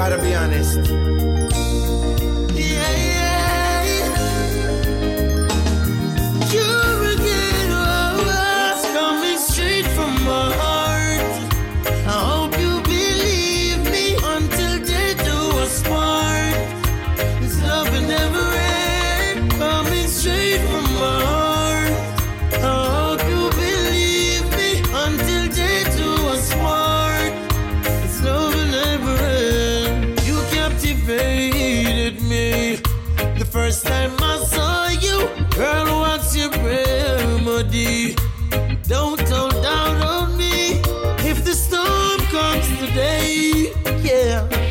gotta be honest. Yeah, yeah. You're again, it's coming straight from my heart. I hope you believe me until they do us part. This love will never end, coming straight from my heart. I hope you believe me until they do us part. This love will never end. You captivated me the first time I saw you. Girl, what's your remedy? Don't hold down on me if the storm comes today. Yeah.